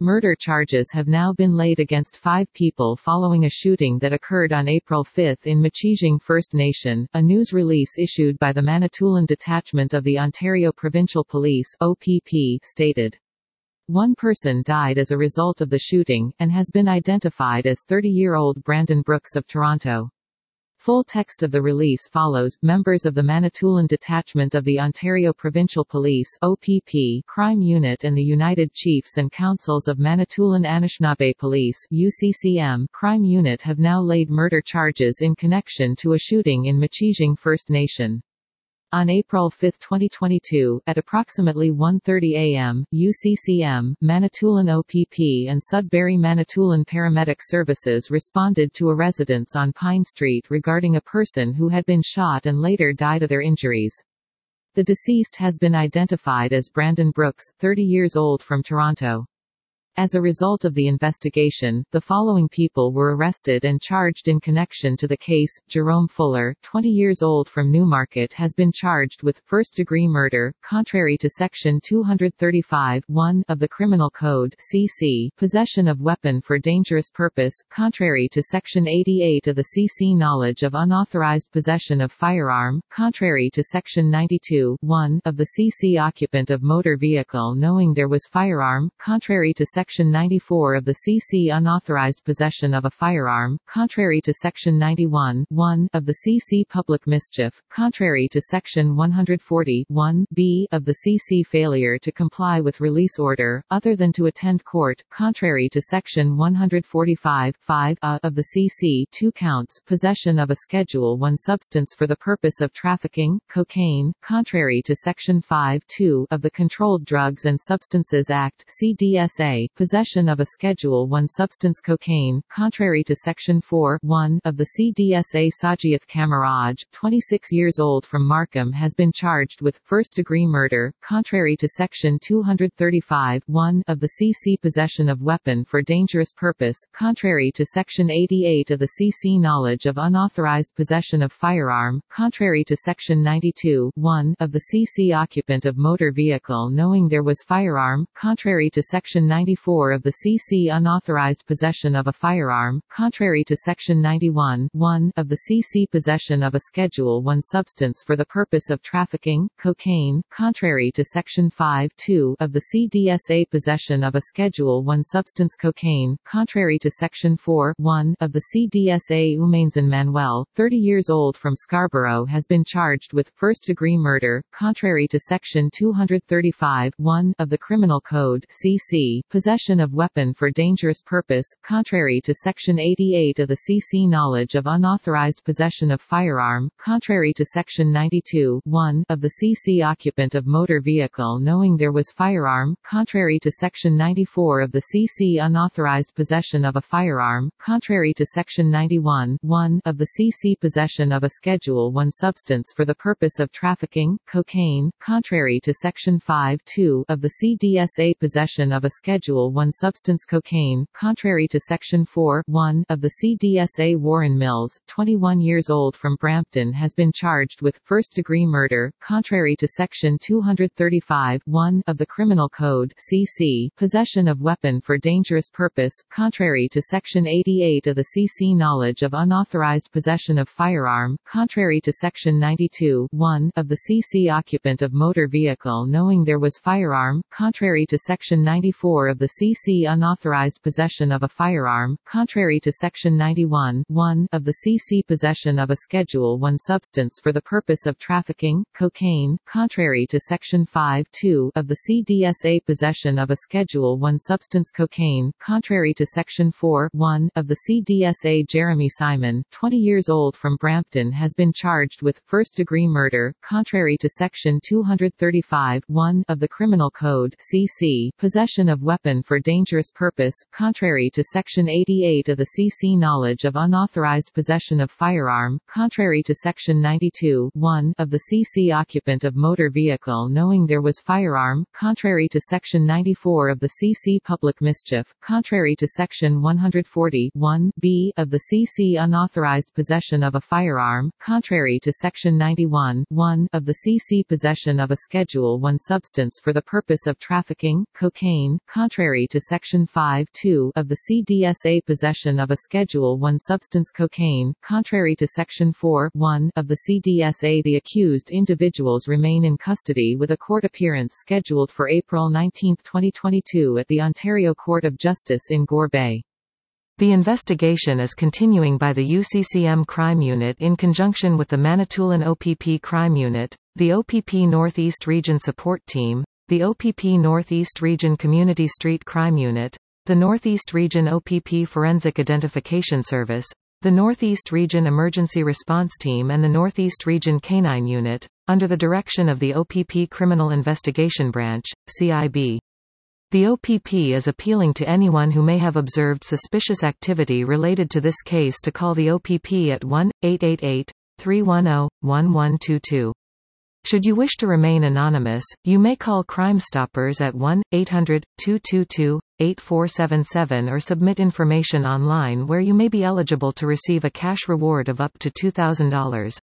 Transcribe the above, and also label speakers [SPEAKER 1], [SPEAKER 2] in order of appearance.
[SPEAKER 1] Murder charges have now been laid against 5 people following a shooting that occurred on April 5 in Machijing First Nation. A news release issued by the Manitoulin Detachment of the Ontario Provincial Police (OPP) stated, "One person died as a result of the shooting, and has been identified as 30-year-old Brandon Brooks of Toronto." Full text of the release follows. Members of the Manitoulin Detachment of the Ontario Provincial Police (OPP) Crime Unit and the United Chiefs and Councils of Manitoulin Anishinaabe Police (UCCM) Crime Unit have now laid murder charges in connection to a shooting in Machijing First Nation. On April 5, 2022, at approximately 1:30 a.m., UCCM, Manitoulin OPP and Sudbury Manitoulin Paramedic Services responded to a residence on Pine Street regarding a person who had been shot and later died of their injuries. The deceased has been identified as Brandon Brooks, 30 years old, from Toronto. As a result of the investigation, the following people were arrested and charged in connection to the case. Jerome Fuller, 20 years old, from Newmarket, has been charged with first-degree murder, contrary to Section 235(1) of the Criminal Code (CC), possession of weapon for dangerous purpose, contrary to Section 88 of the CC, knowledge of unauthorized possession of firearm, contrary to Section 92(1) of the CC, occupant of motor vehicle knowing there was firearm, contrary to Section 94 of the CC, unauthorized possession of a firearm, contrary to Section 91(1) of the CC, public mischief, contrary to Section 140(1)(b) of the CC, failure to comply with release order, other than to attend court, contrary to Section 145(5) of the CC, 2 counts, possession of a Schedule I substance for the purpose of trafficking, cocaine, contrary to Section 5(2) of the Controlled Drugs and Substances Act (CDSA), possession of a Schedule I substance, cocaine, contrary to Section 4(1) of the CDSA. Sajiath Kamaraj, 26 years old, from Markham, has been charged with first-degree murder, contrary to Section 235(1) of the CC, possession of weapon for dangerous purpose, contrary to Section 88 of the CC, knowledge of unauthorized possession of firearm, contrary to Section 92(1) of the CC, occupant of motor vehicle knowing there was firearm, contrary to Section 94 of the CC, unauthorized possession of a firearm, contrary to Section 91(1) of the CC, possession of a Schedule I substance for the purpose of trafficking, cocaine, contrary to Section 5(2) of the CDSA, possession of a Schedule I substance, cocaine, contrary to Section 4(1) of the CDSA. Umainzan Manuel, 30 years old, from Scarborough, has been charged with first-degree murder, contrary to Section 235(1) of the Criminal Code (CC), possession of weapon for dangerous purpose, contrary to Section 88 of the CC, knowledge of unauthorized possession of firearm, contrary to Section 92(1) of the CC, occupant of motor vehicle knowing there was firearm, contrary to Section 94 of the CC, unauthorized possession of a firearm, contrary to Section 91(1) of the CC, possession of a Schedule I substance for the purpose of trafficking, cocaine, contrary to Section 5(2) of the CDSA, possession of a Schedule I substance, cocaine, contrary to Section 4(1) of the CDSA. Warren Mills, 21 years old, from Brampton, has been charged with first-degree murder, contrary to Section 235(1) of the Criminal Code (CC), possession of weapon for dangerous purpose, contrary to Section 88 of the CC, knowledge of unauthorized possession of firearm, contrary to Section 92(1) of the CC, occupant of motor vehicle knowing there was firearm, contrary to Section 94 of the CC, unauthorized possession of a firearm, contrary to Section 91(1) of the CC, possession of a Schedule I substance for the purpose of trafficking, cocaine, contrary to Section 5(2) of the CDSA, possession of a Schedule I substance, cocaine, contrary to Section 4(1) of the CDSA. Jeremy Simon, 20 years old, from Brampton, has been charged with first-degree murder, contrary to Section 235(1) of the Criminal Code (CC), possession of weapon for dangerous purpose, contrary to Section 88 of the CC, knowledge of unauthorized possession of firearm, contrary to Section 92(1) of the CC, occupant of motor vehicle knowing there was firearm, contrary to Section 94 of the CC, public mischief, contrary to Section 140(1)(b) of the CC, unauthorized possession of a firearm, contrary to Section 91(1) of the CC, possession of a Schedule I substance for the purpose of trafficking, cocaine, contrary contrary to Section 5(2) of the CDSA. Possession of a Schedule I substance cocaine, contrary to Section 4(1) of the CDSA. The accused individuals remain in custody with a court appearance scheduled for April 19, 2022 at the Ontario Court of Justice in Gore Bay. The investigation is continuing by the UCCM Crime Unit in conjunction with the Manitoulin OPP Crime Unit, the OPP Northeast Region Support Team, the OPP Northeast Region Community Street Crime Unit, the Northeast Region OPP Forensic Identification Service, the Northeast Region Emergency Response Team and the Northeast Region Canine Unit, under the direction of the OPP Criminal Investigation Branch, CIB. The OPP is appealing to anyone who may have observed suspicious activity related to this case to call the OPP at 1-888-310-1122. Should you wish to remain anonymous, you may call Crime Stoppers at 1-800-222-8477 or submit information online where you may be eligible to receive a cash reward of up to $2,000.